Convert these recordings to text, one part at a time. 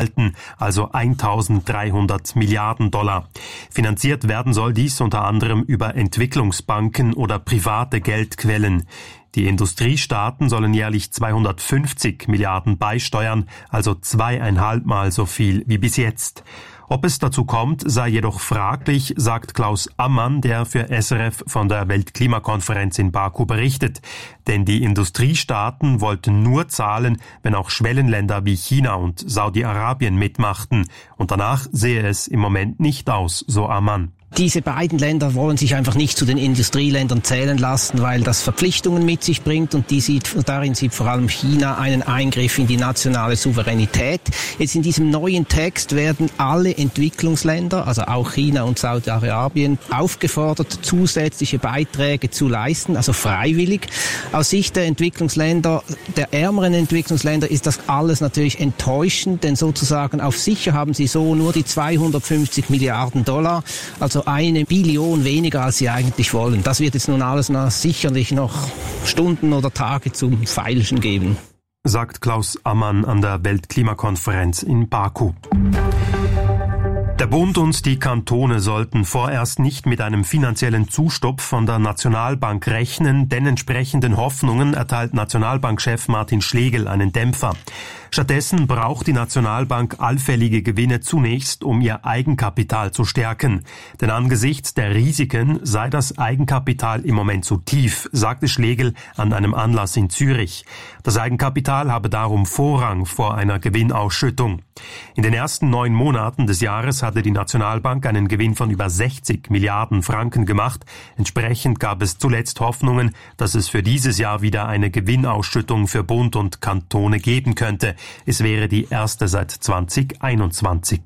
halten, also 1.300 Milliarden $. Finanziert werden soll dies unter anderem über Entwicklungsbanken oder private Geldquellen. Die Industriestaaten sollen jährlich 250 Milliarden beisteuern, also 2,5 Mal so viel wie bis jetzt. Ob es dazu kommt, sei jedoch fraglich, sagt Klaus Ammann, der für SRF von der Weltklimakonferenz in Baku berichtet. Denn die Industriestaaten wollten nur zahlen, wenn auch Schwellenländer wie China und Saudi-Arabien mitmachten. Und danach sehe es im Moment nicht aus, so Ammann. Diese beiden Länder wollen sich einfach nicht zu den Industrieländern zählen lassen, weil das Verpflichtungen mit sich bringt und darin sieht vor allem China einen Eingriff in die nationale Souveränität. Jetzt in diesem neuen Text werden alle Entwicklungsländer, also auch China und Saudi-Arabien, aufgefordert, zusätzliche Beiträge zu leisten, also freiwillig. Aus Sicht der Entwicklungsländer, der ärmeren Entwicklungsländer, ist das alles natürlich enttäuschend, denn sozusagen auf sicher haben sie so nur die 250 Milliarden $, also 1 Billion weniger, als sie eigentlich wollen. Das wird jetzt nun alles sicherlich noch Stunden oder Tage zum Feilschen geben. Sagt Klaus Ammann an der Weltklimakonferenz in Baku. Der Bund und die Kantone sollten vorerst nicht mit einem finanziellen Zustupf von der Nationalbank rechnen, denn entsprechenden Hoffnungen erteilt Nationalbankchef Martin Schlegel einen Dämpfer. Stattdessen braucht die Nationalbank allfällige Gewinne zunächst, um ihr Eigenkapital zu stärken. Denn angesichts der Risiken sei das Eigenkapital im Moment zu tief, sagte Schlegel an einem Anlass in Zürich. Das Eigenkapital habe darum Vorrang vor einer Gewinnausschüttung. In den ersten 9 Monaten des Jahres hatte die Nationalbank einen Gewinn von über 60 Milliarden Franken gemacht. Entsprechend gab es zuletzt Hoffnungen, dass es für dieses Jahr wieder eine Gewinnausschüttung für Bund und Kantone geben könnte. Es wäre die erste seit 2021.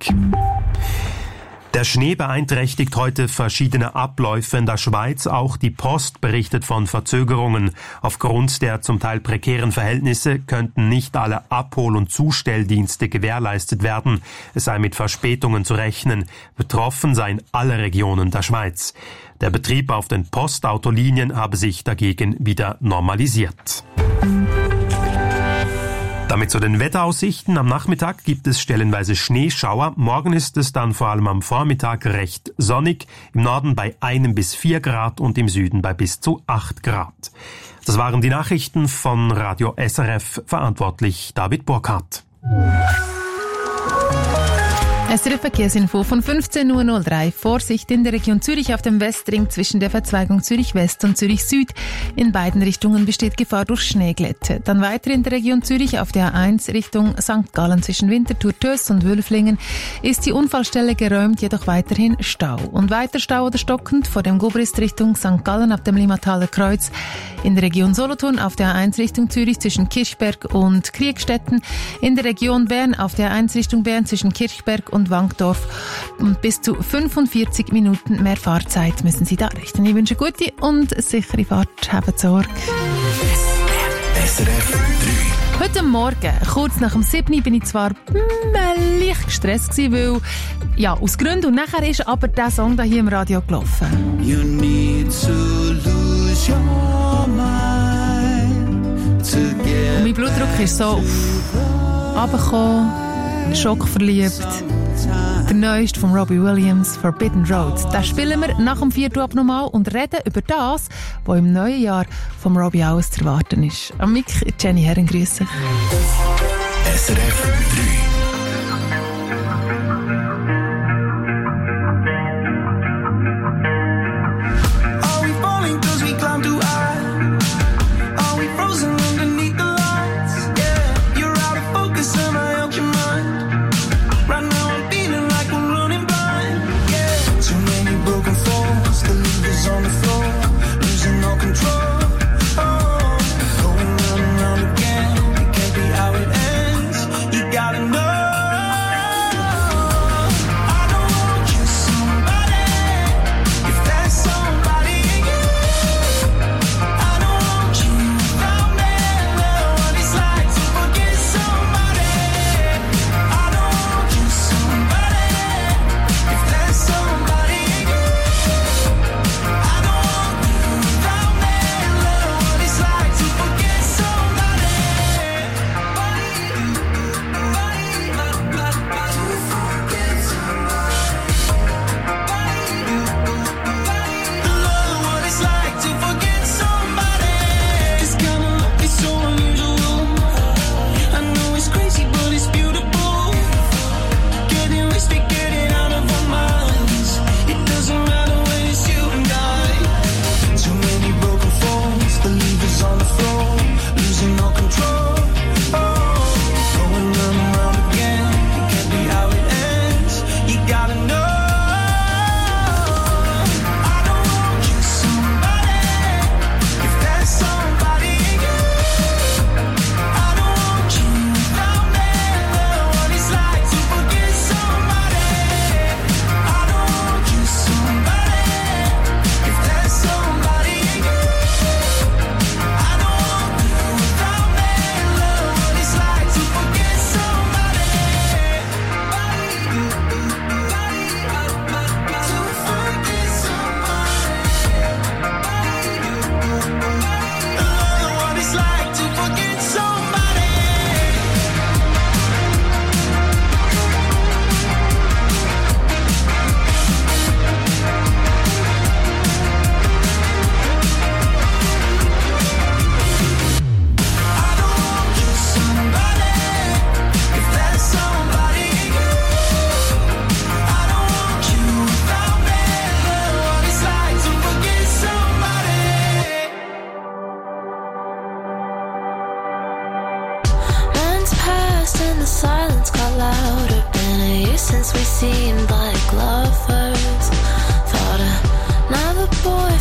Der Schnee beeinträchtigt heute verschiedene Abläufe in der Schweiz. Auch die Post berichtet von Verzögerungen. Aufgrund der zum Teil prekären Verhältnisse könnten nicht alle Abhol- und Zustelldienste gewährleistet werden. Es sei mit Verspätungen zu rechnen. Betroffen seien alle Regionen der Schweiz. Der Betrieb auf den Postautolinien habe sich dagegen wieder normalisiert. Damit zu den Wetteraussichten. Am Nachmittag gibt es stellenweise Schneeschauer. Morgen ist es dann vor allem am Vormittag recht sonnig. Im Norden bei 1 bis 4 Grad und im Süden bei bis zu 8 Grad. Das waren die Nachrichten von Radio SRF. Verantwortlich David Burkhardt. SRF Verkehrsinfo von 15.03 Uhr. Vorsicht in der Region Zürich auf dem Westring zwischen der Verzweigung Zürich West und Zürich Süd. In beiden Richtungen besteht Gefahr durch Schneeglätte. Dann weiter in der Region Zürich auf der A1 Richtung St. Gallen zwischen Winterthur, Töss und Wülflingen ist die Unfallstelle geräumt, jedoch weiterhin Stau. Und weiter Stau oder stockend vor dem Gubrist Richtung St. Gallen ab dem Limmataler Kreuz. In der Region Solothurn auf der A1 Richtung Zürich zwischen Kirchberg und Kriegstetten. In der Region Bern auf der A1 Richtung Bern zwischen Kirchberg und Wankdorf. Und bis zu 45 Minuten mehr Fahrzeit müssen Sie da rechnen. Ich wünsche gute und sichere Fahrt. Habt Sorge. SRF 3. Heute Morgen, kurz nach dem 7. bin ich zwar leicht gestresst gewesen, weil, ja, aus Gründen. Und nachher ist aber der Song da hier im Radio gelaufen. You need to lose your mind to get. Und mein Blutdruck ist so runtergekommen, schockverliebt. Der neueste von Robbie Williams, Forbidden Road. Den spielen wir nach dem 4. ab nochmal und reden über das, was im neuen Jahr vom Robbie alles zu erwarten ist. Am Mic, Jenny Herren, grüße. SRF 3. On the floor, losing all control. Oh, going round and round again. It can't be how it ends. You gotta know.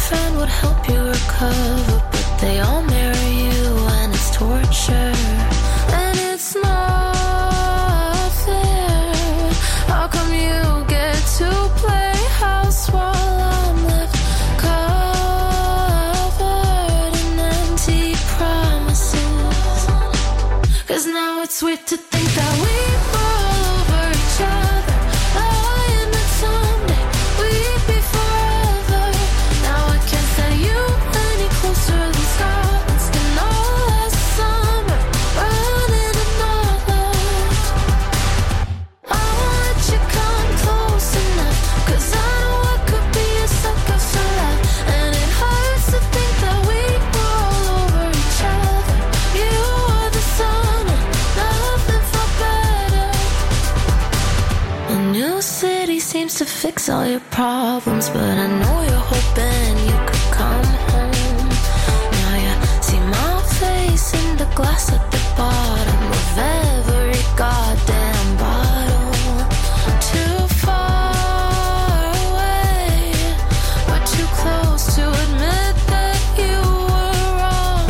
friend would help you recover, but they all marry you and it's torture. And it's not fair. How come you get to play house while I'm left covered in empty promises? 'Cause now it's weird to think that we fall over each other, lying that someday we'd be forever. Now I can't stand you any closer than Scotland and all last summer, running and not left. I won't let you come close enough, 'cause I know I could be a sucker for love. And it hurts to think that we were all over each other. You were the sun and nothing felt better. A new city seems to fix all your problems, but I know you're hoping you could come home. Now you see my face in the glass at the bottom of every goddamn bottle. Too far away, but too close to admit that you were wrong.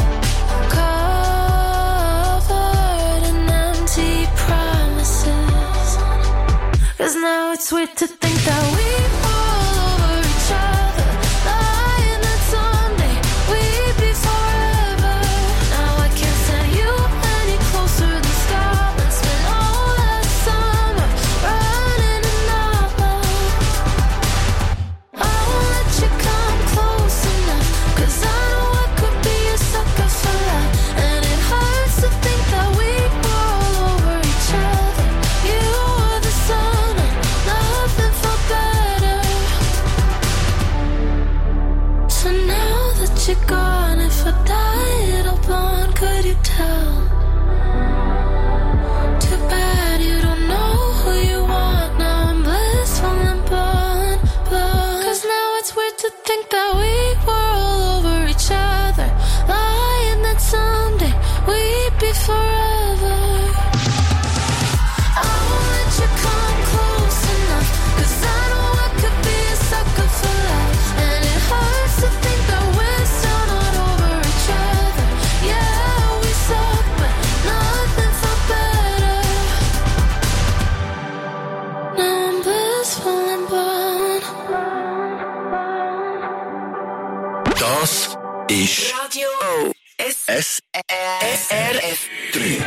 Covered in empty promises. 'Cause now it's weird to think that we fall over each other, lying that someday we'd be forever. Now I can't stand you any closer than Scotland. Spent all last summer running and not love. I won't let you come close enough, 'cause I know I could be a sucker for love. And it hurts to think that we were all over each other. You were the sun and nothing felt better. So now that you're gone, if I died or born, could you tell? Too bad you don't know who you want. Now I'm blissful and blind. 'Cause now it's weird to think that we were all over each other, lying that someday we'd be forever. I won't let you come close enough, 'cause I know I could be a sucker for love. And it hurts to think that we're still not over each other. Yeah, we suck, but nothing felt better. Now I'm blissful and blind. Das ist Radio SRF 3.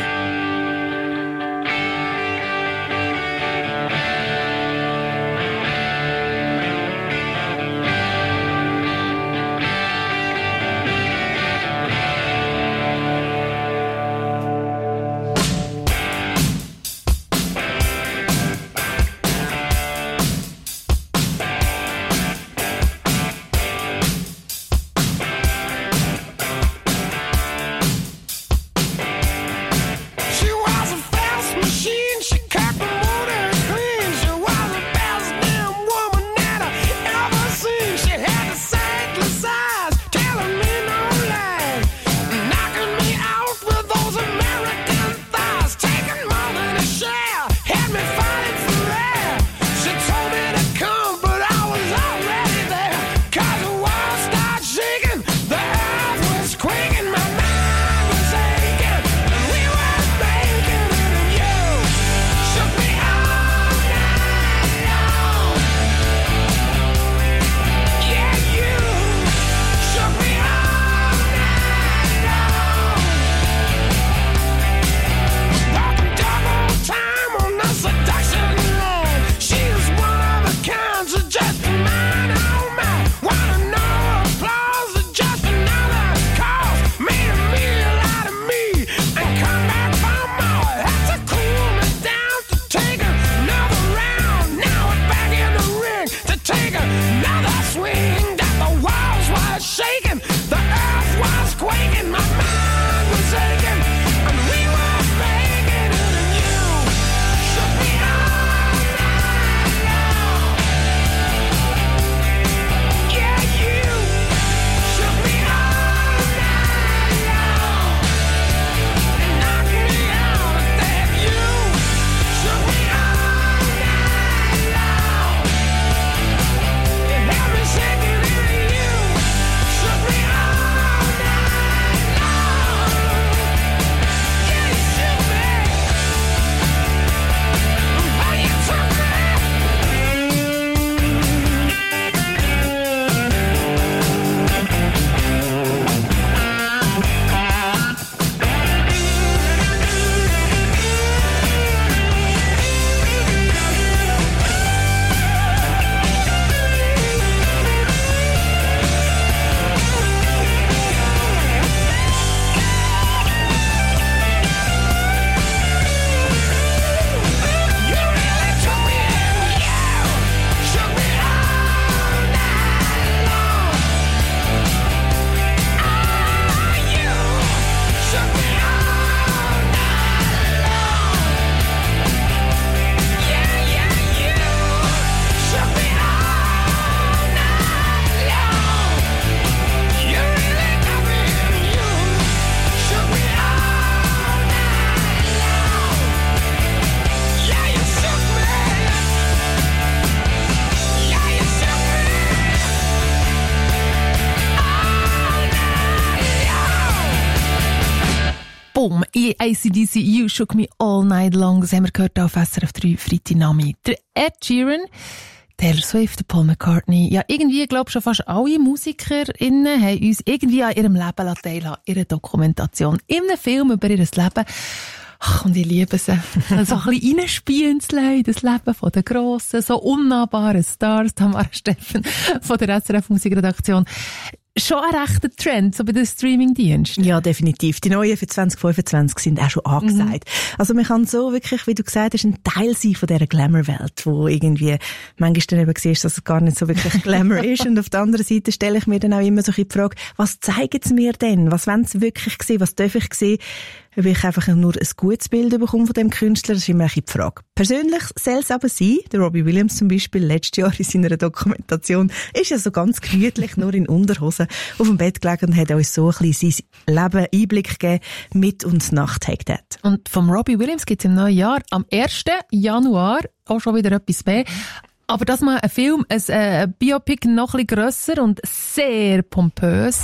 AC/DC, You Shook Me All Night Long. Das haben wir gehört auf SRF 3 Freitagnachmittag. Der Ed Sheeran, Taylor Swift, Paul McCartney. Ja, irgendwie, glaube ich, schon fast alle MusikerInnen haben uns irgendwie an ihrem Leben teilhaben, ihre Dokumentation in einem Film über ihr Leben. Ach, und ich liebe sie. So ein bisschen reinspielen zu lassen, das Leben von den grossen, so unnahbaren Stars. Tamara Steffen von der SRF Musikredaktion. Schon ein rechter Trend, so bei den Streaming-Diensten. Ja, definitiv. Die neuen für 2025 sind auch schon angesagt. Also man kann so wirklich, wie du gesagt hast, ein Teil sein von dieser Glamour-Welt, wo irgendwie manchmal dann eben siehst, dass es gar nicht so wirklich Glamour ist. Und auf der anderen Seite stelle ich mir dann auch immer so die Frage, was zeigen sie mir denn? Was wollen sie wirklich sehen? Was darf ich sehen? Ob ich einfach nur ein gutes Bild bekomme von dem Künstler, das ist immer die Frage. Persönlich soll es aber sein, der Robbie Williams zum Beispiel, letztes Jahr in seiner Dokumentation, ist ja so ganz gemütlich nur in Unterhosen auf dem Bett gelegen und hat uns so ein bisschen sein Leben Einblick gegeben mit und nach Take That. Und vom Robbie Williams gibt es im neuen Jahr, am 1. Januar, auch schon wieder etwas mehr. Aber das mal ein Film, ein Biopic noch ein bisschen grösser und sehr pompös.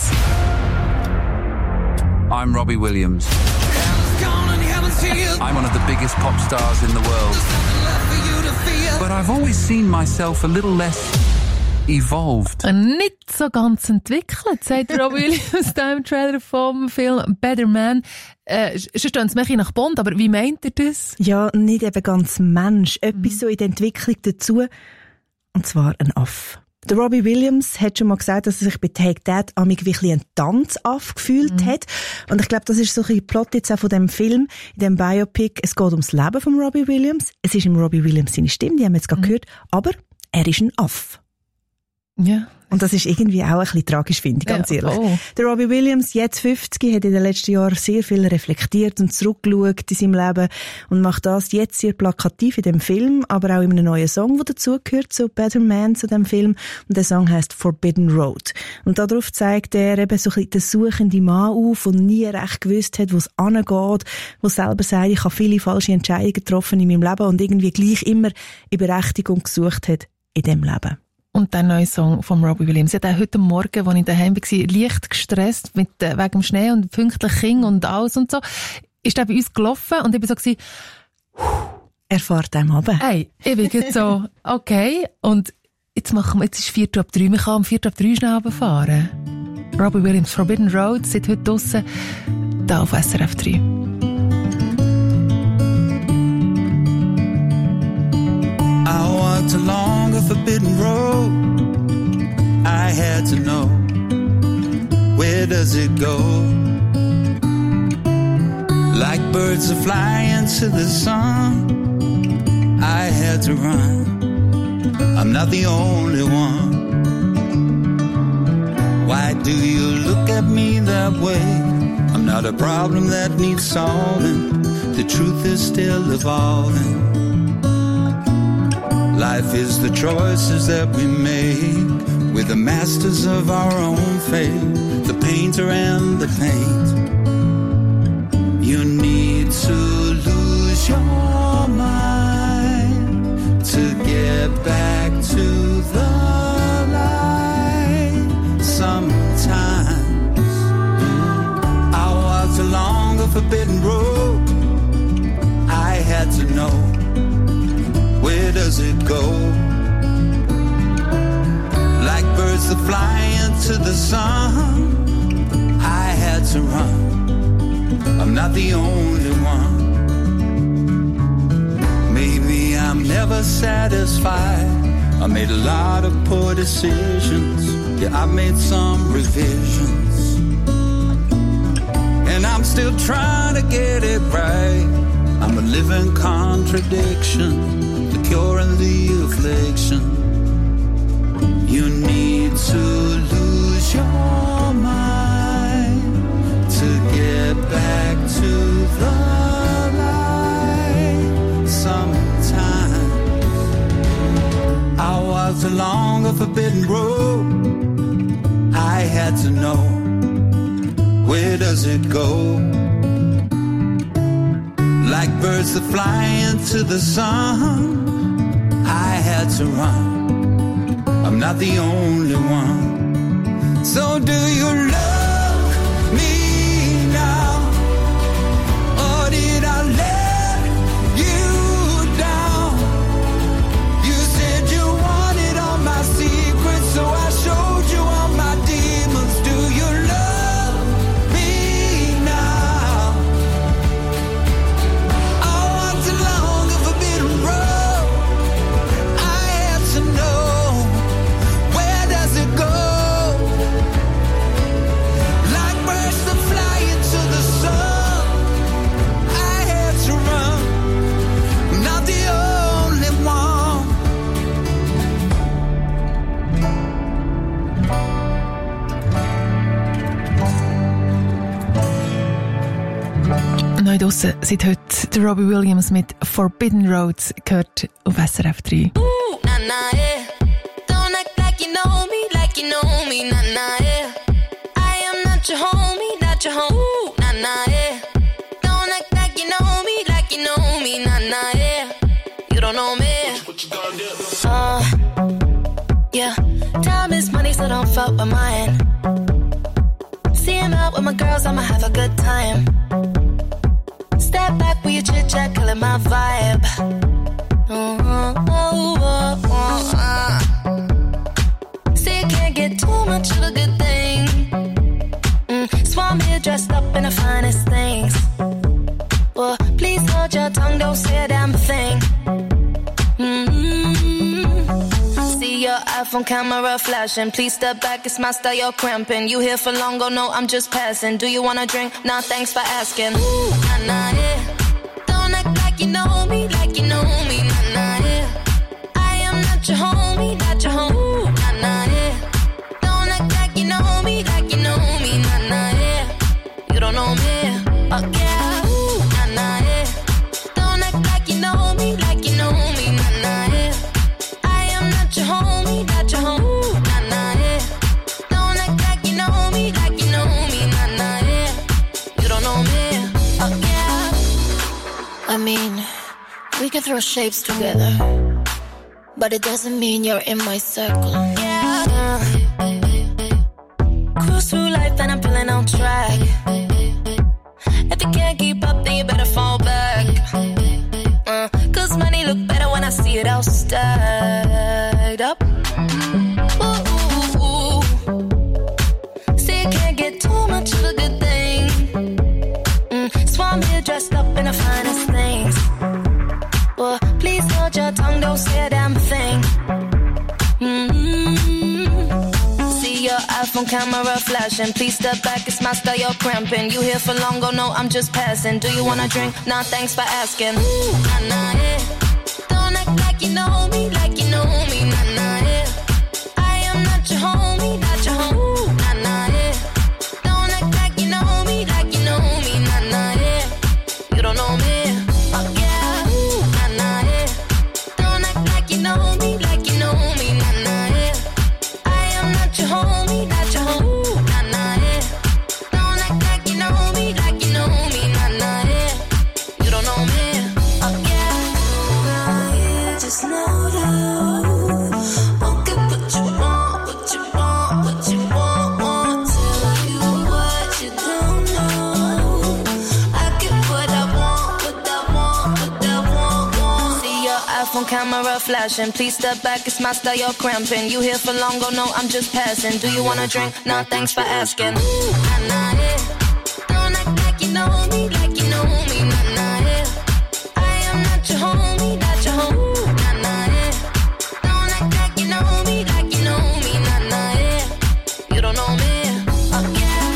I'm Robbie Williams. I'm one of the biggest pop stars in the world. But I've always seen myself a little less evolved. Nicht so ganz entwickelt, sagt Robbie Williams im Trailer vom Film Better Man. Schon stehen sie mehr nach Bond, aber wie meint ihr das? Ja, nicht eben ganz Mensch. Etwas so in der Entwicklung dazu. Und zwar ein Aff. Der Robbie Williams hat schon mal gesagt, dass er sich bei Take That amig wirklich ein Tanzaff gefühlt hat. Und ich glaube, das ist so ein bisschen Plot jetzt auch von dem Film, in dem Biopic. Es geht ums Leben von Robbie Williams. Es ist im Robbie Williams seine Stimme, die haben wir jetzt gerade gehört. Aber er ist ein Aff. Ja. Und das ist irgendwie auch ein bisschen tragisch, finde ich, ganz ehrlich. Oh. Der Robbie Williams, jetzt 50, hat in den letzten Jahren sehr viel reflektiert und zurückgeschaut in seinem Leben und macht das jetzt sehr plakativ in dem Film, aber auch in einem neuen Song, der dazugehört, so Better Man zu dem Film. Und der Song heisst Forbidden Road. Und darauf zeigt er eben so ein bisschen den suchenden Mann auf, der nie recht gewusst hat, wo es angeht, der selber sagt, ich habe viele falsche Entscheidungen getroffen in meinem Leben und irgendwie gleich immer eine Berechtigung gesucht hat in dem Leben. Und der neue Song von Robbie Williams. Ich hatte heute Morgen, als ich daheim war, leicht gestresst wegen dem Schnee und pünktlich King und alles und so. Ist der bei uns gelaufen und ich war so, er fährt einem runter. Hey, ich bin jetzt so, okay. Und jetzt ist 4:03. Man kann um 4:03 schnell runterfahren. Robbie Williams, Forbidden Road, seit heute draussen, da auf SRF 3. I walked along a forbidden road. I had to know, where does it go? Like birds that fly into the sun, I had to run. I'm not the only one. Why do you look at me that way? I'm not a problem that needs solving. The truth is still evolving. Life is the choices that we make. We're the masters of our own fate, the painter and the paint. You need to lose your mind to get back to the light. Sometimes I walked along a forbidden road. I had to know, where does it go? Like birds that fly into the sun, I had to run. I'm not the only one. Maybe I'm never satisfied. I made a lot of poor decisions. Yeah, I made some revisions. And I'm still trying to get it right. I'm a living contradiction. Cure and the affliction. You need to lose your mind to get back to the light. Sometimes I walked along a forbidden road. I had to know, where does it go? Like birds that fly into the sun, I had to run. I'm not the only one. So do you love me now? draussen. Seit heute der Robbie Williams mit Forbidden Roads gehört auf SRF 3. Nah, nah, yeah. Don't act like you know me, nah, nah, yeah. I am not your homie, not your home. Nah, nah, yeah. Don't act like you know me, nah, nah, yeah. You don't know me. Yeah. Time is money, so don't fuck with mine. See him out with my girls, I'ma have a good time. Step back with your chit chat, killing my vibe. See, you can't get too much of a good thing. So I'm here dressed up in the finest things. Well, please hold your tongue, don't say a damn thing. See your iPhone camera flashing. Please step back, it's my style, you're cramping. You here for long, go no, I'm just passing. Do you wanna drink? Nah, thanks for asking. Nah, nah, yeah. Don't act like you know me, nah, nah, yeah. I am not your homie, not your home. Nah, nah, yeah. Don't act like you know me, nah, nah, yeah. You don't know me, oh yeah. Nah, nah, yeah. Don't act like you know me, nah, nah, yeah. I am not your homie, not your home. Nah, nah, yeah. Don't act like you know me, nah, nah, yeah. You don't know me, oh yeah. I mean, we can throw shapes together, but it doesn't mean you're in my circle. Yeah. Cruise through life and I'm feeling on track. If you can't keep up, then you better fall back. Cause money look better when I see it all stacked up. Ooh, ooh, ooh. See, you can't get too much of a good thing. So I'm here dressed up in the finest things. Well, please hold your tongue, don't say a damn thing. See your iPhone camera flashing. Please step back, it's my style, you're cramping. You here for long, go no, I'm just passing. Do you wanna drink? Nah, thanks for asking. Nah, nah, yeah. Don't act like you know me, nah, nah, yeah. I am not your homie, not your home. Nah, nah, yeah. Don't act like you know me, nah, nah, yeah. You don't know me, oh yeah. Nah, nah, yeah. Don't act like you know me, nah, nah, yeah. I am not your homie, not your home. Nah, nah, yeah. Don't act like you know me, nah, nah, yeah. You don't know me, oh yeah. Just know that won't get what you want, what you want, what you want. Tell you what you don't know. I get what I want, what I want, what I want. See your iPhone camera flashing. Please step back, it's my style, you're cramping. You here for long, go no, I'm just passing. Do you wanna drink? Nah, thanks for asking. Nah, nah, yeah. Don't act like you know me, nah, nah, yeah. I am not your homie, not your home. Nah, nah, yeah. Don't act like you know me, nah, nah, yeah. You don't know me, oh yeah.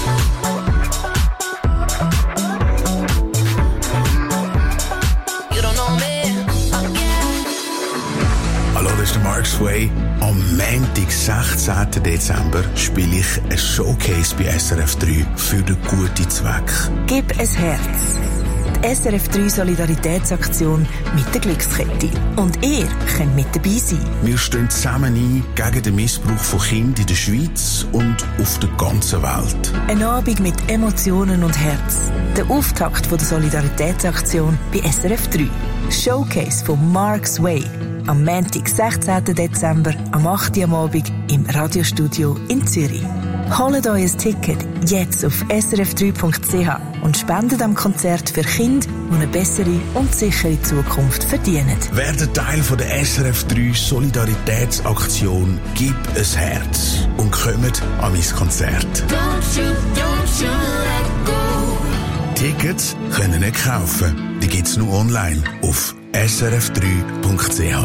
You don't know me, oh yeah. Hallo, das ist der Mark Sway. Am Montag, 16. Dezember, spiele ich ein Showcase bei SRF 3 für den guten Zweck. Gib ein Herz. Die SRF 3 Solidaritätsaktion mit der Glückskette. Und ihr könnt mit dabei sein. Wir stehen zusammen ein gegen den Missbrauch von Kindern in der Schweiz und auf der ganzen Welt. Ein Abend mit Emotionen und Herz. Der Auftakt von der Solidaritätsaktion bei SRF 3. Showcase von Mark Sway. Am Montag, 16. Dezember, am 8. Uhr am Abend im Radiostudio in Zürich. Holt euch ein Ticket jetzt auf srf3.ch und spendet am Konzert für Kinder, die eine bessere und sichere Zukunft verdienen. Werdet Teil von der SRF 3 Solidaritätsaktion «Gib ein Herz» und kommt an mein Konzert. Don't you let go. Tickets können nicht kaufen, die gibt's nur online auf srf3.ch.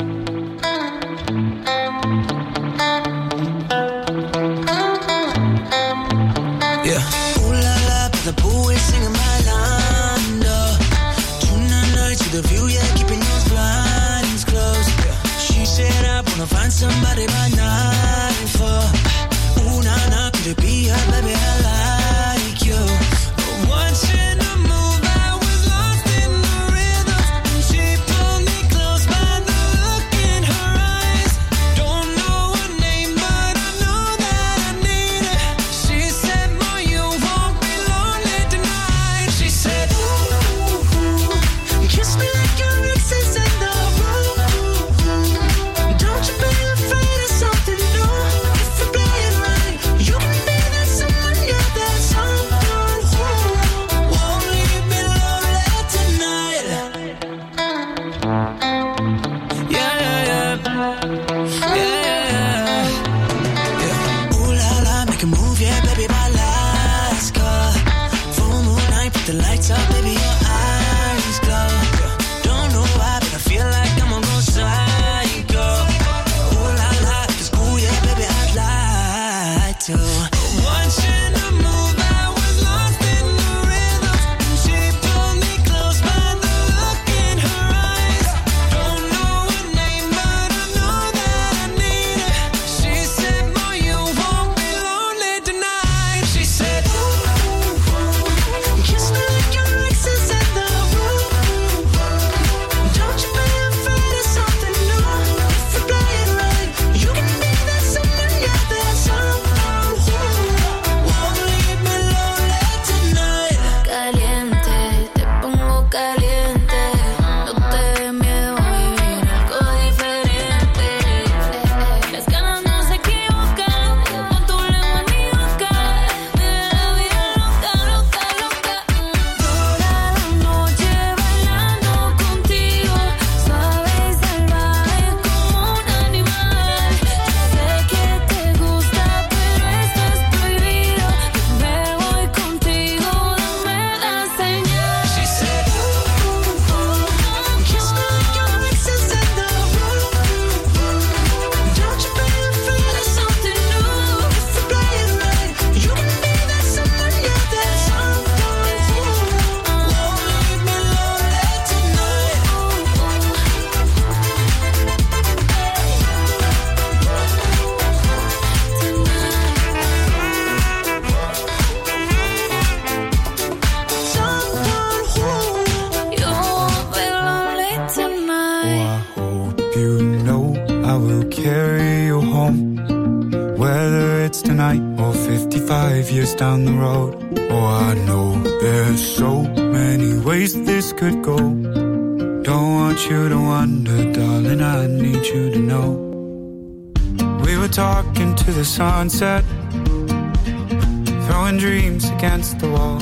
The pool is singing my line, tonight night to the view, yeah, keeping those blinds closed. She said I wanna find somebody by 9-4. Ooh, nah, nah, could it be her, baby, I like you. But once in a move, I 55 years down the road. Oh, I know there's so many ways this could go. Don't want you to wonder, darling, I need you to know. We were talking to the sunset, throwing dreams against the wall.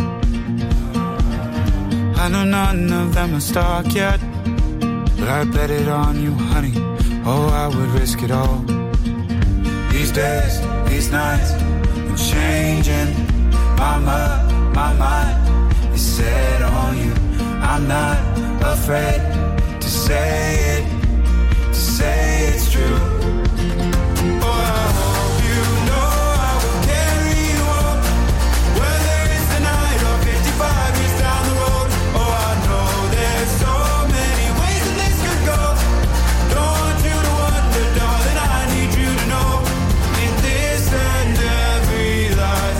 I know none of them are stuck yet, but I bet it on you, honey. Oh, I would risk it all. These days, these nights, I'm changing. My mind is set on you. I'm not afraid to say it's true. Oh, I hope you know I will carry you up, whether it's tonight or 55 years down the road. Oh, I know there's so many ways that this could go. Don't want you to wonder, darling, I need you to know. In this and every life,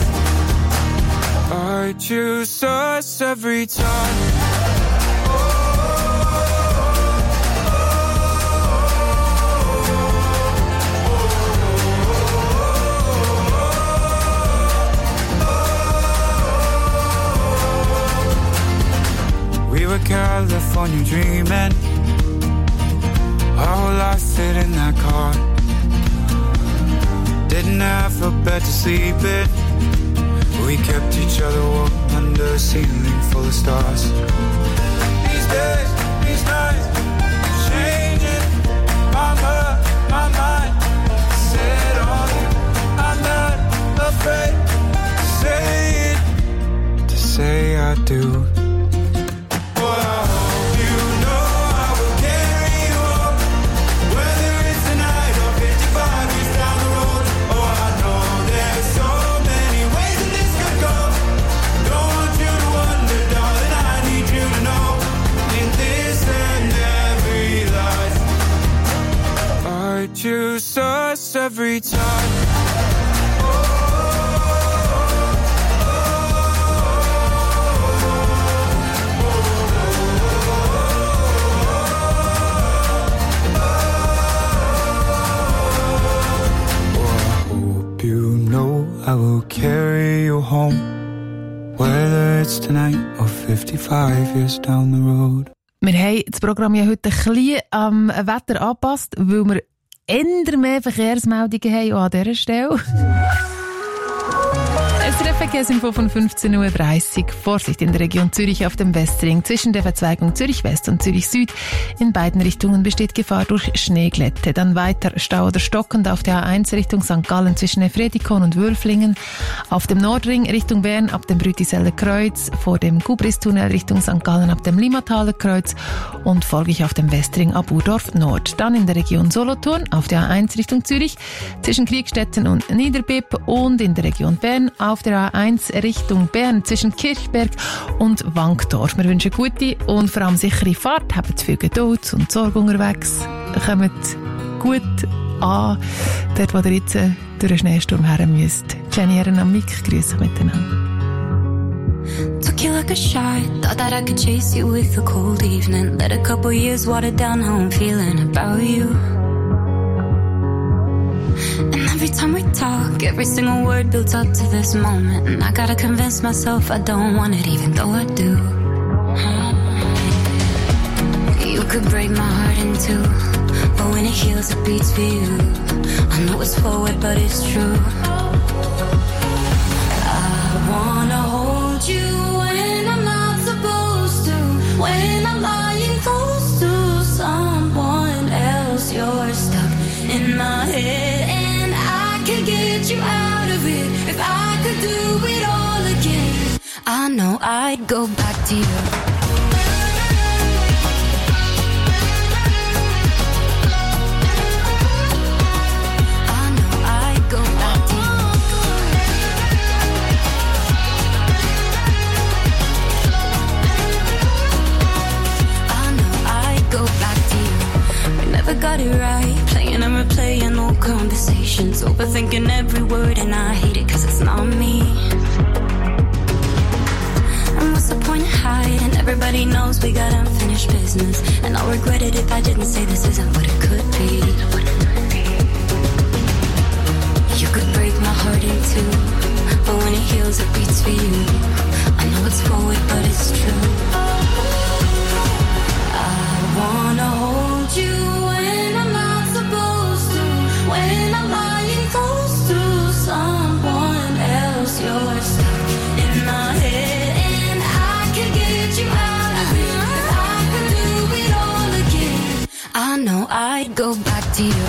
I choose us every time. We were California dreaming, our whole life fit in that car. Didn't have a bed to sleep in, we kept each other warm under a ceiling full of stars. These days, these nights, changing. My mind set on you. I'm not afraid to say I do. Choose us every time. I will carry you home, whether it's tonight or 55 years down the road. Wir haben das Programm ja heute ein bisschen am Wetter angepasst, weil wir eher mehr Verkehrsmeldungen haben an dieser Stelle. SRF-Verkehrsinfo von 15.30 Uhr. Vorsicht in der Region Zürich auf dem Westring. Zwischen der Verzweigung Zürich-West und Zürich-Süd. In beiden Richtungen besteht Gefahr durch Schneeglätte. Dann weiter Stau oder stockend auf der A1 Richtung St. Gallen zwischen Efredikon und Wülflingen. Auf dem Nordring Richtung Bern ab dem Brütiseller Kreuz. Vor dem Gubristunnel Richtung St. Gallen ab dem Limmataler Kreuz. Und folglich auf dem Westring ab Urdorf Nord. Dann in der Region Solothurn auf der A1 Richtung Zürich. Zwischen Kriegstetten und Niederbipp. Und in der Region Bern auf der A1 Richtung Bern zwischen Kirchberg und Wankdorf. Wir wünschen gute und vor allem sichere Fahrt. Habt viel Geduld und Sorge unterwegs. Kommt gut an, dort wo ihr jetzt durch einen Schneesturm her müsst. Jenny Herren am Mic, grüße miteinander. Took you like a shot, thought that I could chase you with a cold evening. Let a couple years water down how I'm feeling about you. And every time we talk, every single word builds up to this moment. And I gotta convince myself I don't want it, even though I do. You could break my heart in two, but when it heals, it beats for you. I know it's forward, but it's true. I wanna hold you when I'm not supposed to, when I'm lying close to someone else. You're stuck in my head, and I could get you out of it if I could do it all again. I know I'd go back to you. Got it right, playing and replaying old conversations, overthinking every word, and I hate it 'cause it's not me. And what's the point of hiding? Everybody knows we got unfinished business, and I'll regret it if I didn't say this isn't what it could be. You could break my heart in two, for you. I know it's forward, but it's true. I wanna hold you when I'm not supposed to, when I'm lying close to someone else. You're stuck in my head and I can get you out of it. If I could do it all again, I know I'd go back to you.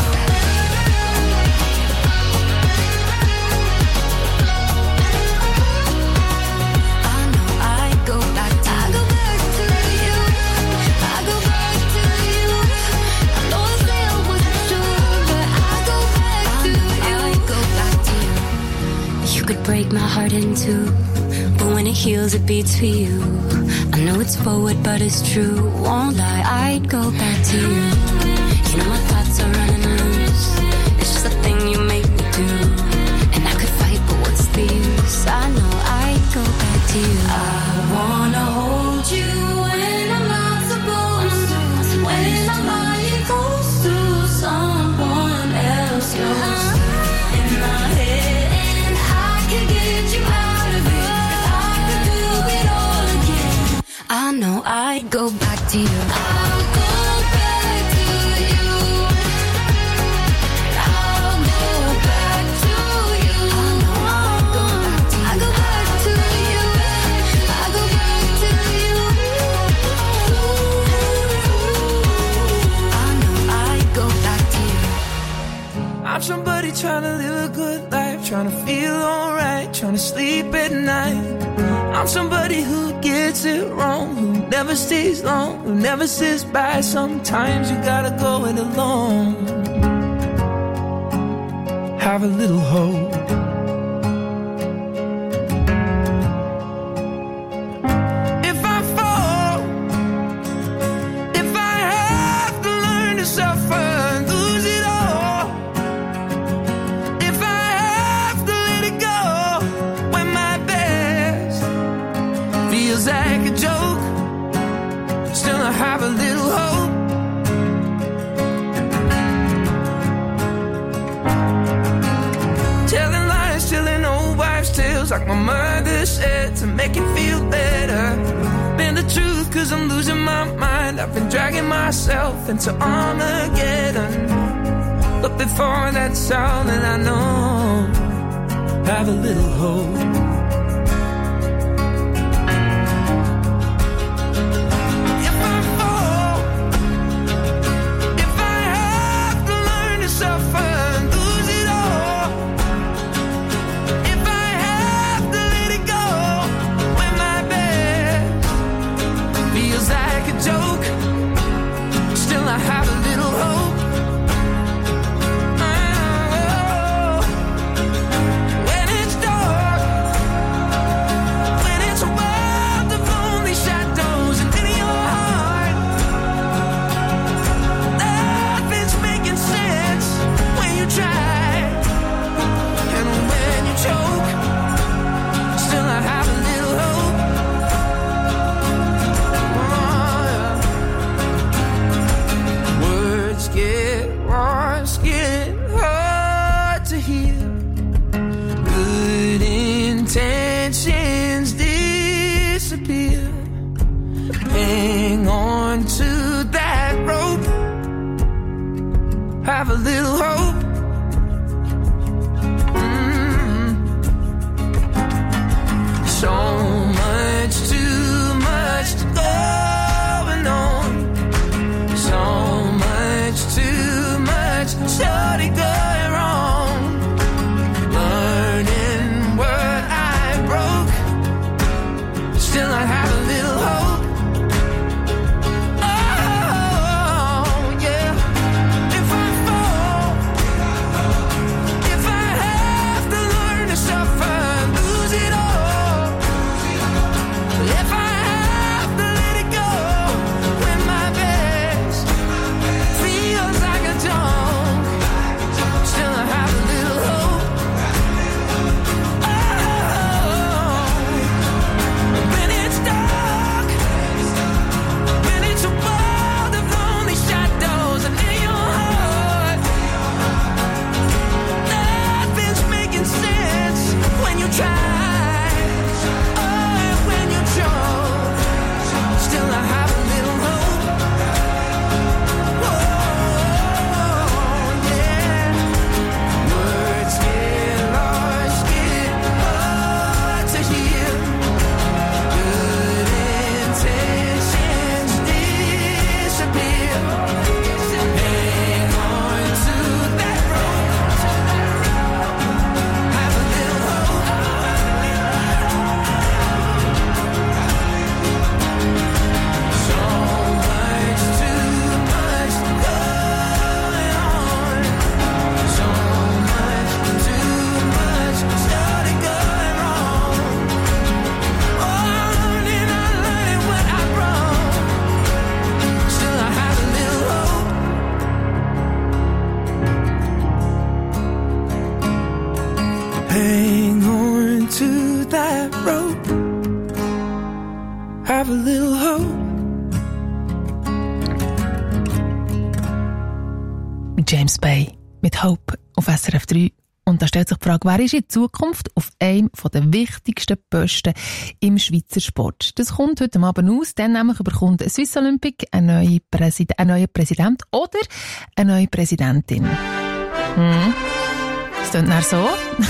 Break my heart in two, but when it heals it beats for you. I know it's forward but it's true, won't lie, I'd go back to you. You know my thoughts are running loose, it's just a thing you make me do. And I could fight but what's the use, I know I'd go back to you. I wanna hold you when I'm not supposed to, when I'm lying close to someone else. You're in my head, get you out of it. If I could do it all again, I know I'd go back to you. I'll go back to you. I'll go back to you. I know I'll go back to you. I'll go back to you. I'll go back to you. I know I'd go back to you. I'm somebody trying to live a good life, trying to feel alright, trying to sleep at night. I'm somebody who gets it wrong, who never stays long, who never sits by. Sometimes you gotta go it alone. Have a little hope. If I fall, if I have to learn to suffer and lose it all, if I have to let it go when my best feels like a joke, still I have a little hope. Telling lies, telling old wives' tales, like my mother said, to make it feel better. Been the truth, cause I'm losing my mind. I've been dragging myself into Armageddon, but before that's all that I know, have a little hope. If I fall, if I have to learn to suffer and lose it all, if I have to let it go when my best feels like a joke, still I have a little hope. When it's dark, when it's a world of lonely shadows, and in your heart nothing's making sense when you try, and when you choke, still I have a little hope. Words get lost, get hard to hear. Good intentions disappear. Hang on to that rope. Have a little hope. So much, too much going on. So much, too much, shorty going wrong. Learning what I broke, still I have a little hope. Oh, yeah. If I fall, if I have to learn to suffer, lose it all, if I have to let it go when my best feels like a joke, have a little hope. James Bay mit Hope auf SRF 3. Und da stellt sich die Frage, wer ist in Zukunft auf einem der wichtigsten Posten im Schweizer Sport? Das kommt heute Abend aus, dann nämlich bekommt Swiss Olympic einen neuen Präsident oder eine neue Präsidentin. Das klingt dann so.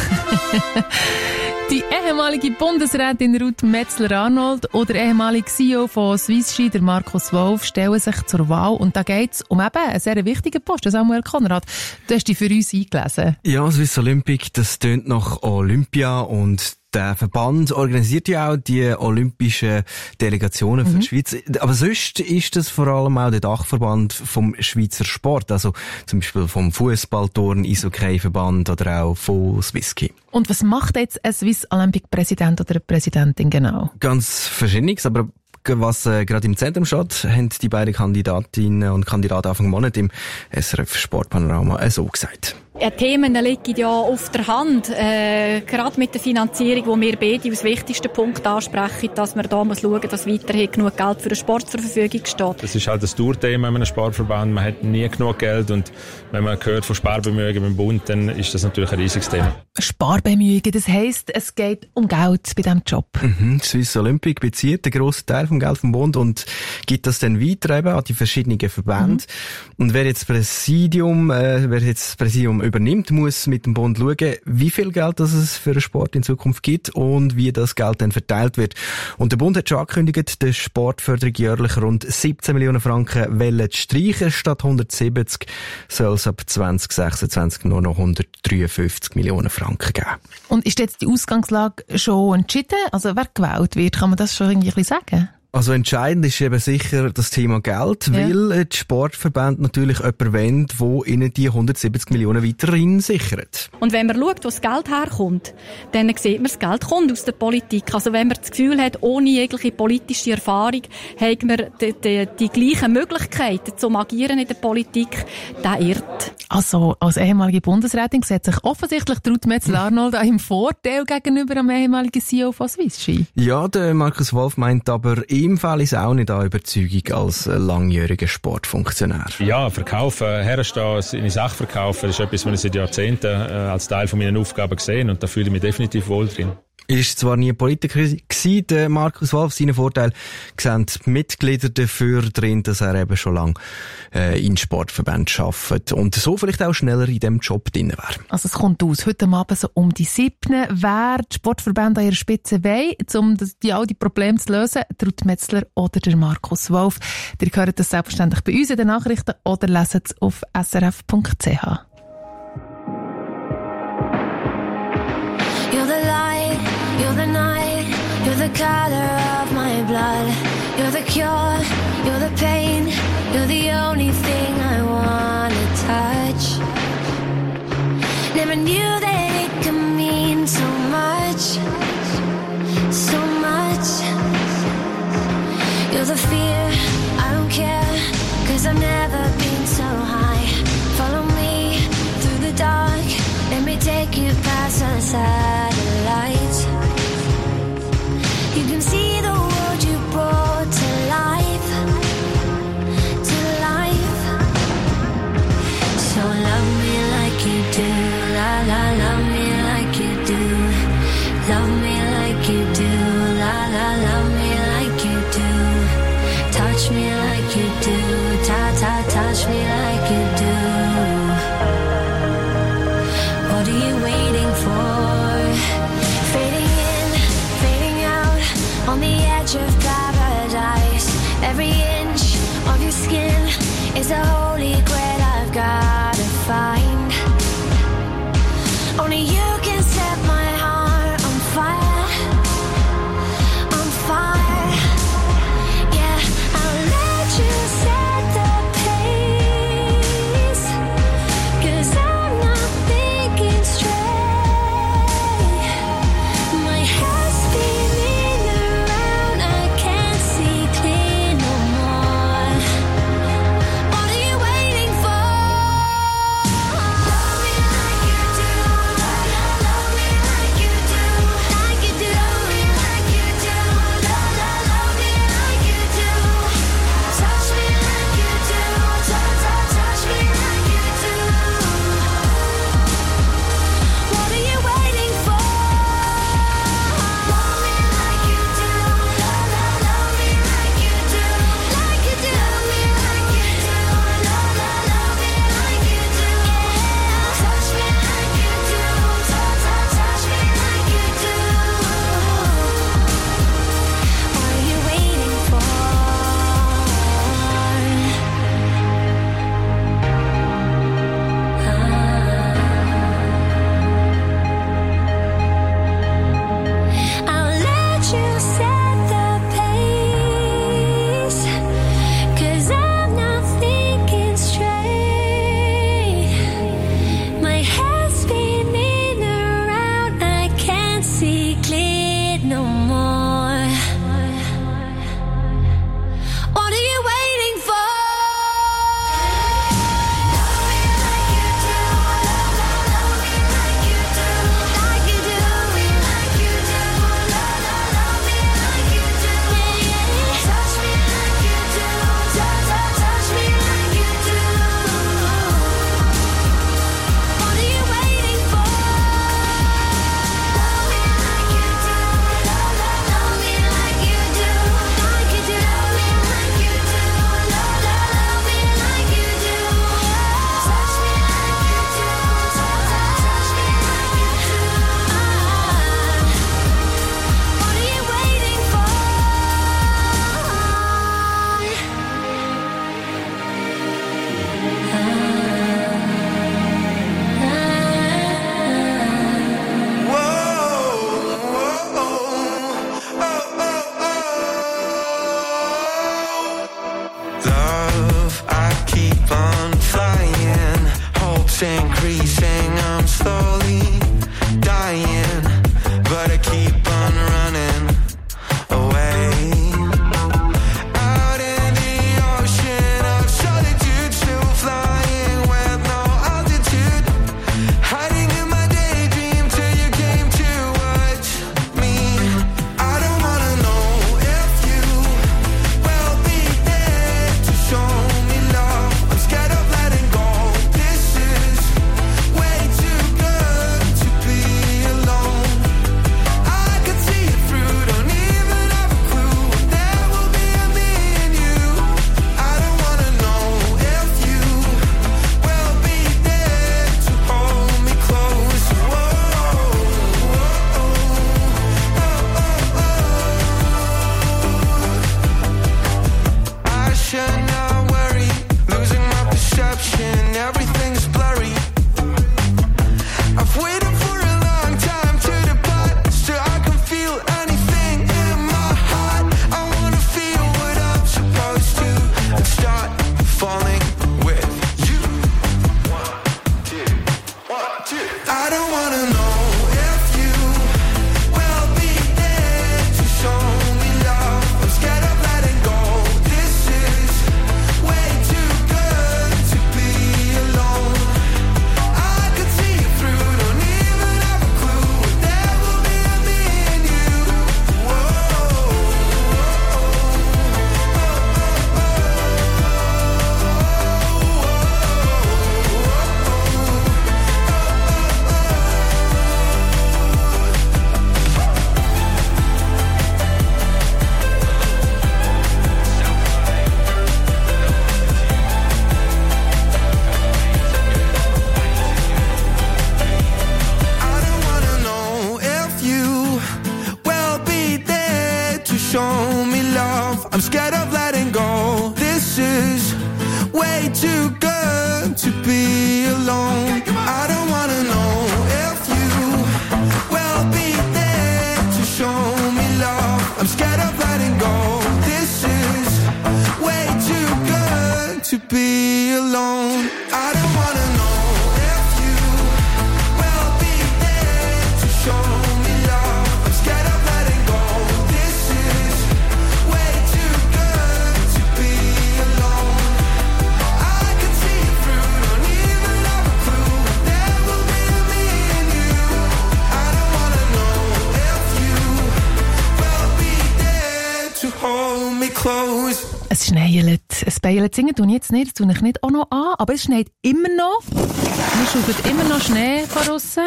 Die ehemalige Bundesrätin Ruth Metzler-Arnold oder ehemalige CEO von Swiss Ski, der Markus Wolf, stellen sich zur Wahl. Und da geht es um eben einen sehr wichtigen Posten. Samuel Konrad, du hast dich für uns eingelesen. Ja, Swiss Olympic, das tönt nach Olympia und der Verband organisiert ja auch die olympischen Delegationen für die Schweiz. Aber sonst ist das vor allem auch der Dachverband vom Schweizer Sport, also zum Beispiel vom Fußballturn, Eishockey-Verband oder auch von Swisski. Und was macht jetzt ein Swiss Olympic-Präsident oder eine Präsidentin genau? Ganz Verschiedenes, aber was gerade im Zentrum steht, haben die beiden Kandidatinnen und Kandidaten Anfang Monat im SRF Sportpanorama so gesagt. Themen liegen ja auf der Hand, gerade mit der Finanzierung, wo wir beide als wichtigsten Punkt ansprechen, dass man da muss schauen, dass weiterhin genug Geld für den Sport zur Verfügung steht. Das ist halt das Dauerthema in einem Sportverband, man hat nie genug Geld und wenn man hört von Sparbemühungen beim Bund, dann ist das natürlich ein riesiges Thema. Sparbemühungen, das heisst, es geht um Geld bei diesem Job. Swiss Olympic bezieht einen grossen Teil vom Geld vom Bund und gibt das dann weiter eben an die verschiedenen Verbände. Und wer jetzt das Präsidium übernimmt, muss mit dem Bund schauen, wie viel Geld das es für den Sport in Zukunft gibt und wie das Geld dann verteilt wird. Und der Bund hat schon angekündigt, der Sportförderung jährlich rund 17 Millionen Franken wollen streichen. Statt 170 soll es ab 2026 nur noch 153 Millionen Franken geben. Und ist jetzt die Ausgangslage schon entschieden? Also wer gewählt wird, kann man das schon irgendwie ein bisschen sagen? Also entscheidend ist eben sicher das Thema Geld, weil die Sportverbände natürlich jemanden wollen, der ihnen die 170 Millionen weiterhin sichert. Und wenn man schaut, wo das Geld herkommt, dann sieht man, das Geld kommt aus der Politik. Also wenn man das Gefühl hat, ohne jegliche politische Erfahrung, hat man die gleichen Möglichkeiten zum Agieren in der Politik, der irrt. Also als ehemalige Bundesrätin sieht sich offensichtlich Ruth Metzler-Arnold im Vorteil gegenüber dem ehemaligen CEO von Swiss Ski. Ja, der Markus Wolf meint aber, im Fall ist auch nicht an Überzeugung als langjähriger Sportfunktionär. Ja, verkaufen, herstehen, seine Sache verkaufen, das ist etwas, was ich seit Jahrzehnten als Teil von meinen Aufgaben gesehen und da fühle ich mich definitiv wohl drin. Er war zwar nie Politiker gewesen, der Markus Wolf. Seinen Vorteil sehen die Mitglieder dafür drin, dass er eben schon lange in Sportverbänden arbeitet und so vielleicht auch schneller in diesem Job drin wäre. Also es kommt aus, heute Abend so um die 7, wer die Sportverbände an ihrer Spitze wollen, um all die Probleme zu lösen, der Ruth Metzler oder der Markus Wolf. Ihr hört das selbstverständlich bei uns in den Nachrichten oder leset es auf srf.ch. You're the night, you're the color of my blood. You're the cure, you're the pain, you're the only thing I wanna touch. Never knew that it could mean so much, so much. You're the fear, I don't care, 'cause I've never been so high. Follow me through the dark, let me take you past the satellites. You can see the world you brought to life, to life. So love me like you do, la la, love me like you do. Love me like you do, la la, love me like you do. Touch me like you do, ta ta, touch me like you do. What are you waiting for? Fading in, fading out, on the edge of paradise. Every inch of your skin is a holy grail I've gotta find. Only you can set my heart on fire, on fire. Yeah, I'll let you set the pace, 'cause I'm not thinking straight. My head's spinning around, I can't see clear no more. What are you waiting for? increasing. I'm slowly dying, but I keep on running away. Out in the ocean of solitude, still flying with no altitude, hiding in my daydream till you came towards me. I don't wanna know if you will be there to show me love. I'm scared of letting go. This is way too good to be alone. I could see it through, don't even have a clue. There will be a me and you. I don't wanna know if you will be there to hold me close. I should not worry, losing my perception, everything's blurry. I've waited for a long time to depart, still I can feel anything in my heart. I wanna feel what I'm supposed to and start falling with you. 1, 2, 1, 2. I don't wanna know if you will be there to show me love. I'm scared of letting go. This is way too good to be alone. I could see it through, don't even have a clue. There will be a me and you. I don't wanna know if you will be there to show me love. I'm scared of letting go. This is way too good to be alone. I don't wanna know if you will be there to show me love. I'm scared of letting go. This is way too good to be alone. I don't wanna know if you will be there to show me love. I'm scared of letting go. This is way too good to be alone. I can see it through, don't even have a clue. There will be a me and you. I don't wanna know if you will be there to hold me close. Es schneit. Es beilt. Singen tue ich jetzt nicht. Das tue ich nicht auch noch an. Aber es schneit immer noch. Wir schaufeln immer noch Schnee von aussen.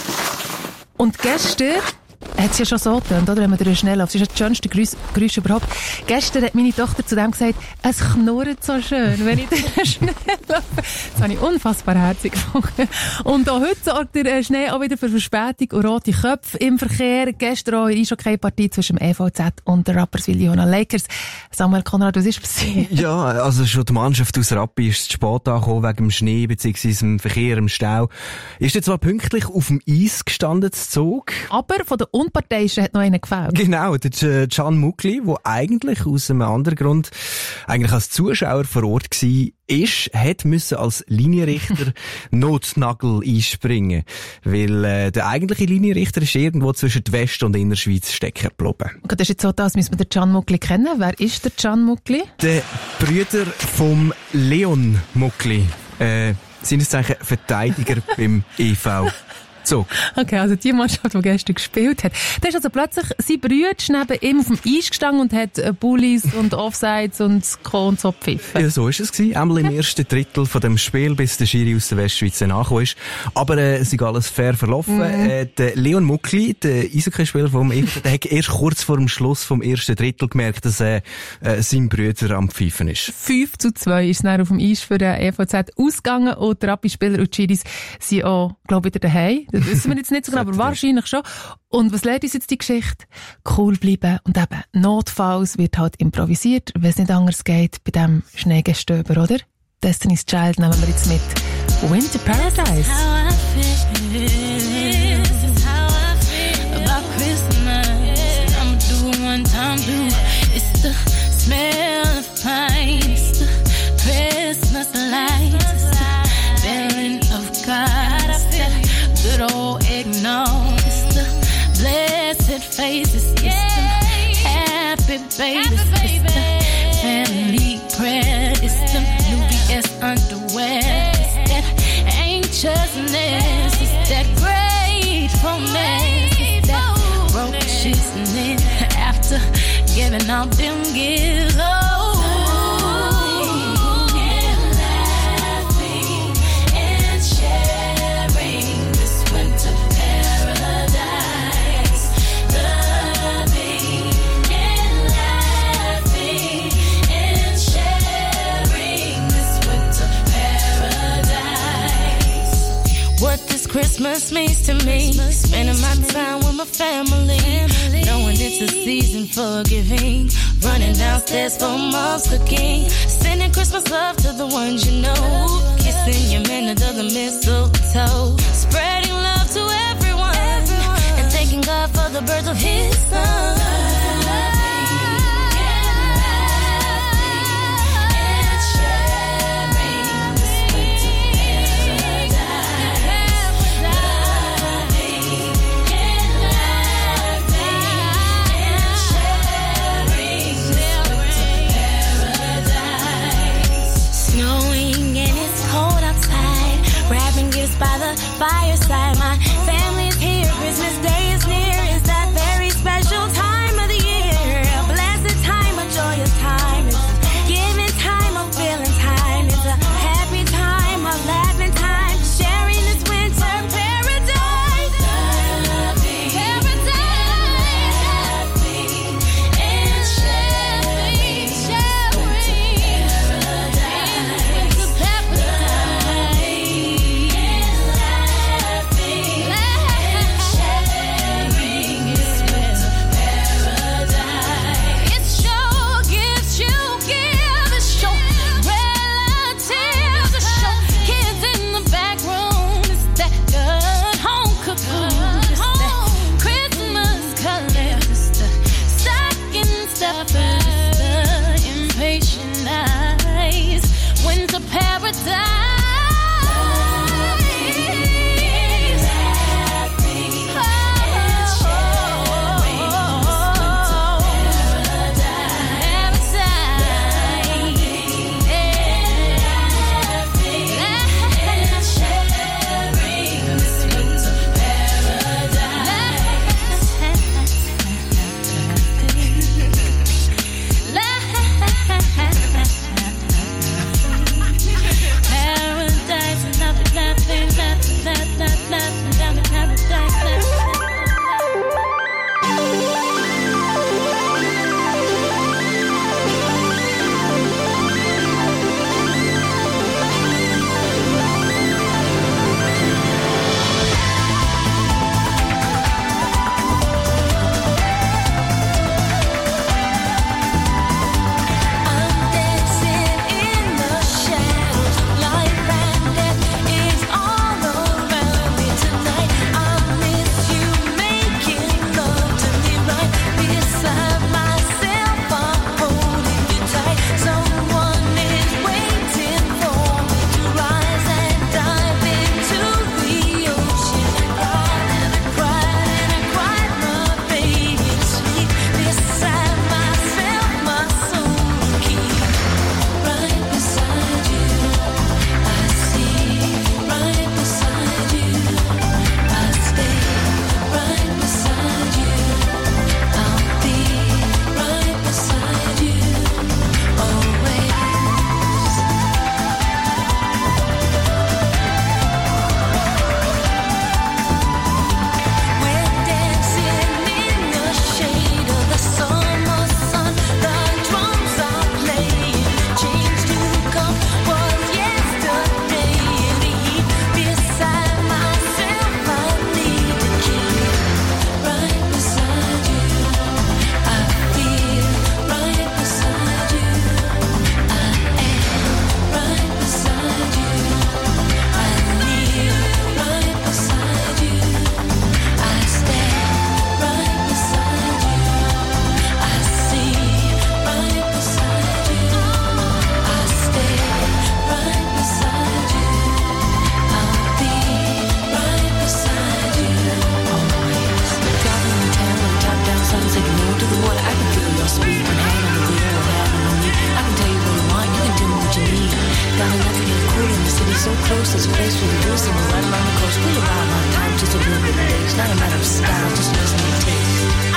Und gestern hat es ja schon so getönt, oder? Wenn man durch schnell läuft. Das ist das schönste Geräusch überhaupt. Gestern hat meine Tochter zu dem gesagt, es knurrt so schön, wenn ich durch Schnee laufe. Das habe ich unfassbar herzig gefunden. Und auch heute sorgt der Schnee auch wieder für Verspätung und rote Köpfe im Verkehr. Gestern auch in keine Partie zwischen dem EVZ und der Rapperswil Jona Lakers. Samuel Konrad, was ist passiert? Ja, also schon die Mannschaft aus Rappi ist zu spät angekommen wegen dem Schnee bzw. dem Verkehr im Stau. Ist jetzt zwar pünktlich auf dem Eis gestanden, das Zug. Aber von der Unparteiischen hat noch einer gefällt. Genau, der Can Muckli, der eigentlich aus einem anderen Grund eigentlich als Zuschauer vor Ort war, hat müssen als Linienrichter Notnagel einspringen, weil der eigentliche Linienrichter ist irgendwo zwischen der West- und Innerschweiz stecken geblieben. Okay, das ist jetzt so, das müssen wir den Can Muckli kennen. Wer ist der Can Muckli? Der Brüder vom Leon Muckli, Sinneszeichen Verteidiger beim EV. Zug. Okay, also die Mannschaft, die gestern gespielt hat. Da ist also plötzlich sein Bruder neben ihm auf dem Eis gestanden und hat Bullies und Offsides und Co. und so gepfiffen. Ja, so ist es gewesen. Einmal im ersten Drittel von dem Spiel, bis der Schiri aus der Westschweiz nachgekommen ist. Aber es ist alles fair verlaufen. Der Leon Muckli, der Eishockeyspieler vom EVZ, der hat erst kurz vor dem Schluss vom ersten Drittel gemerkt, dass sein Bruder am Pfeifen ist. 5:2 ist es dann auf dem Eis für den EVZ ausgegangen und die Rappi-Spieler und die Schiris sind auch, glaube ich, wieder daheim. Das wissen wir jetzt nicht so genau, aber wahrscheinlich schon. Und was lernt uns jetzt die Geschichte? Cool bleiben und eben notfalls wird halt improvisiert, wenn es nicht anders geht bei dem Schneegestöber, oder? Destiny's Child nehmen wir jetzt mit Winter Paradise. Christmas lights, feeling of baby. It's the family prayer. It's the new BS underwear. It's that anxiousness. It's that gratefulness. It's that brociousness after giving all them gifts. Oh. Christmas means to me, spending my time with my family, knowing it's a season for giving, running downstairs for mom's cooking, sending Christmas love to the ones you know, kissing your man under the mistletoe, spreading love to everyone, and thanking God for the birth of his son. By the fireside, my family's here. Christmas Day is near. It's that very special time of to do is sing right along the coast. Feel around my time, just a little bit late. It's not a matter of style, just listen to taste.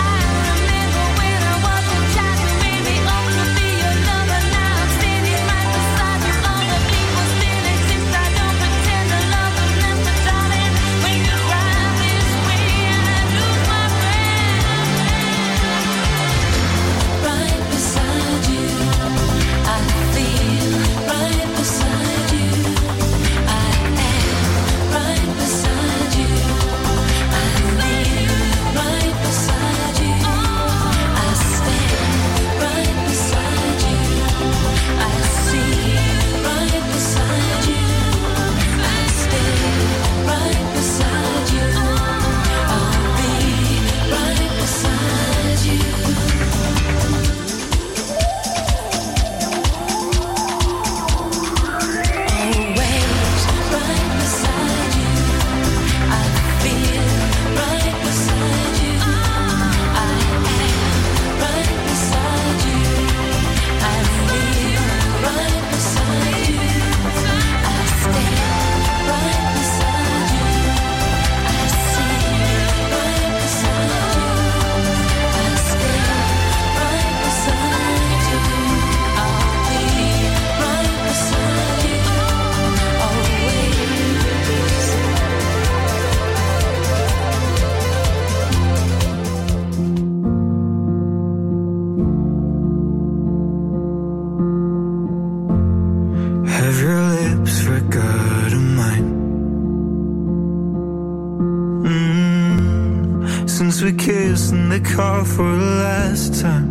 Car for the last time,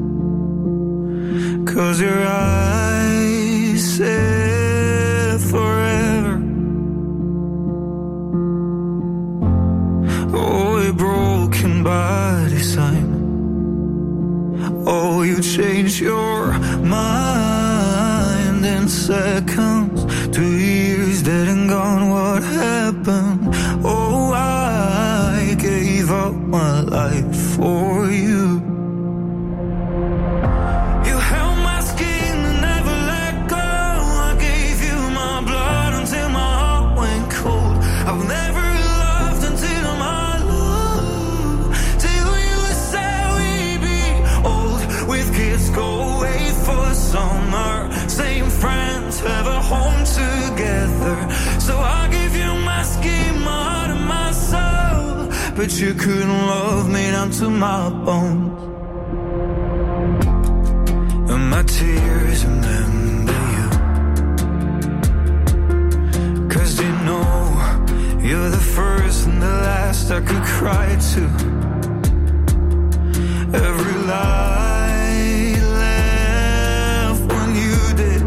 'cause your eyes said forever. Oh, a broken body sign. Oh, you changed your mind in seconds. 2 years dead and gone, what happened? Oh, I gave up my life for you. You held my skin and never let go. I gave you my blood until my heart went cold. I've never loved until my love. Till you said we'd be old, with kids go away for summer. Same friends, have a home together. So I gave you my skin, my heart and my soul. But you couldn't love me down to my bones. And my tears remember you. 'Cause you know you're the first and the last I could cry to. Every light left when you did.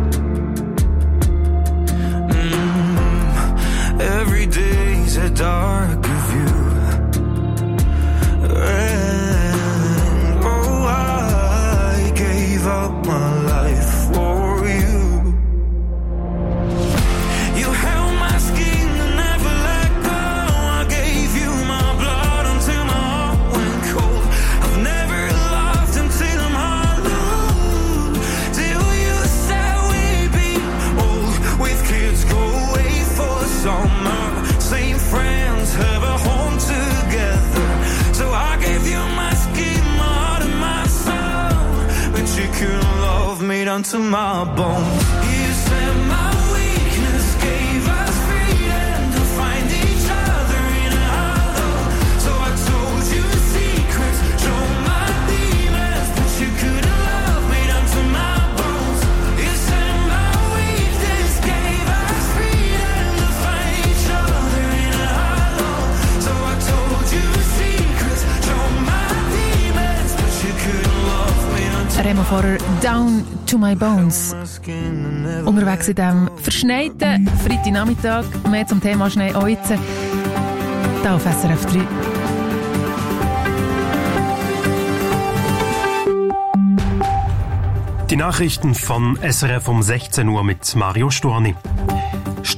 Every day's a dark of you. And oh, I gave up my life for you. You held my skin and never let go. I gave you my blood until my heart went cold. I've never loved until my love. Till you said we'd be old, with kids go away for summer. Same friends, have a home together. So I gave you my skin, my heart and my soul. But you couldn't love me down to my bones. You said my weakness gave us freedom to find each other in a hollow. So I told you secrets, showed my demons. But you couldn't love me down to my bones. You said my weakness gave us freedom to find each other in a hollow. So I told you secrets, showed my demons. But you couldn't love me down to Remo Vorer, Down to My Bones. Unterwegs in diesem verschneiten Freitagnachmittag. Mehr zum Thema Schnee heute. Da auf SRF 3. Die Nachrichten von SRF um 16 Uhr mit Mario Storni.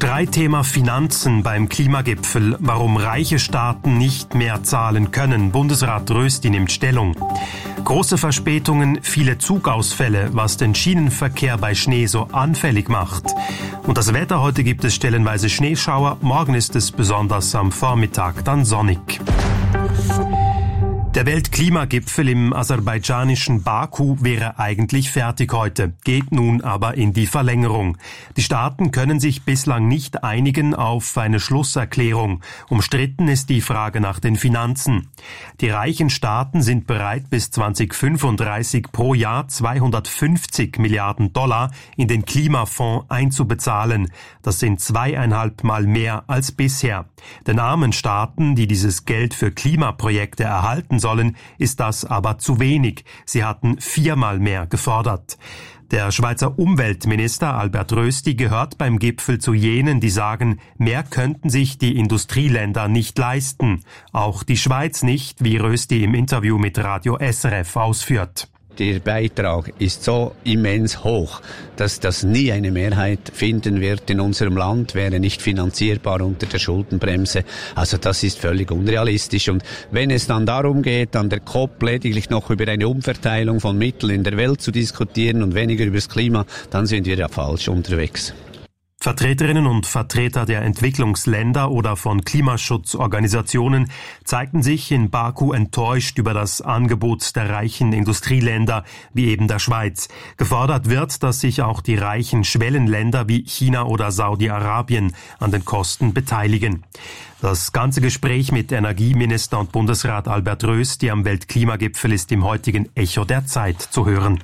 Streitthema Finanzen beim Klimagipfel. Warum reiche Staaten nicht mehr zahlen können. Bundesrat Rösti nimmt Stellung. Große Verspätungen, viele Zugausfälle, was den Schienenverkehr bei Schnee so anfällig macht. Und das Wetter: heute gibt es stellenweise Schneeschauer, morgen ist es besonders am Vormittag dann sonnig. Der Weltklimagipfel im aserbaidschanischen Baku wäre eigentlich fertig heute, geht nun aber in die Verlängerung. Die Staaten können sich bislang nicht einigen auf eine Schlusserklärung. Umstritten ist die Frage nach den Finanzen. Die reichen Staaten sind bereit, bis 2035 pro Jahr 250 Milliarden Dollar in den Klimafonds einzubezahlen. Das sind 2,5 Mal mehr als bisher. Den armen Staaten, die dieses Geld für Klimaprojekte erhalten sollen, ist das aber zu wenig. Sie hatten 4-mal mehr gefordert. Der Schweizer Umweltminister Albert Rösti gehört beim Gipfel zu jenen, die sagen, mehr könnten sich die Industrieländer nicht leisten. Auch die Schweiz nicht, wie Rösti im Interview mit Radio SRF ausführt. Der Beitrag ist so immens hoch, dass das nie eine Mehrheit finden wird in unserem Land, wäre nicht finanzierbar unter der Schuldenbremse. Also das ist völlig unrealistisch. Und wenn es dann darum geht, an der COP lediglich noch über eine Umverteilung von Mitteln in der Welt zu diskutieren und weniger über das Klima, dann sind wir ja falsch unterwegs. Vertreterinnen und Vertreter der Entwicklungsländer oder von Klimaschutzorganisationen zeigten sich in Baku enttäuscht über das Angebot der reichen Industrieländer wie eben der Schweiz. Gefordert wird, dass sich auch die reichen Schwellenländer wie China oder Saudi-Arabien an den Kosten beteiligen. Das ganze Gespräch mit Energieminister und Bundesrat Albert Rösti am Weltklimagipfel ist im heutigen Echo der Zeit zu hören.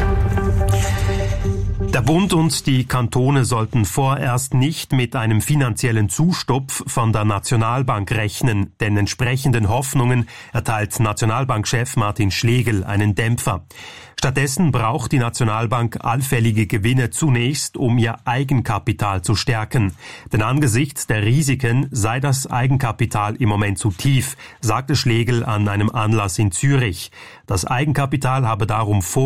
Der Bund und die Kantone sollten vorerst nicht mit einem finanziellen Zustupf von der Nationalbank rechnen, denn entsprechenden Hoffnungen erteilt Nationalbankchef Martin Schlegel einen Dämpfer. Stattdessen braucht die Nationalbank allfällige Gewinne zunächst, um ihr Eigenkapital zu stärken. Denn angesichts der Risiken sei das Eigenkapital im Moment zu tief, sagte Schlegel an einem Anlass in Zürich. Das Eigenkapital habe darum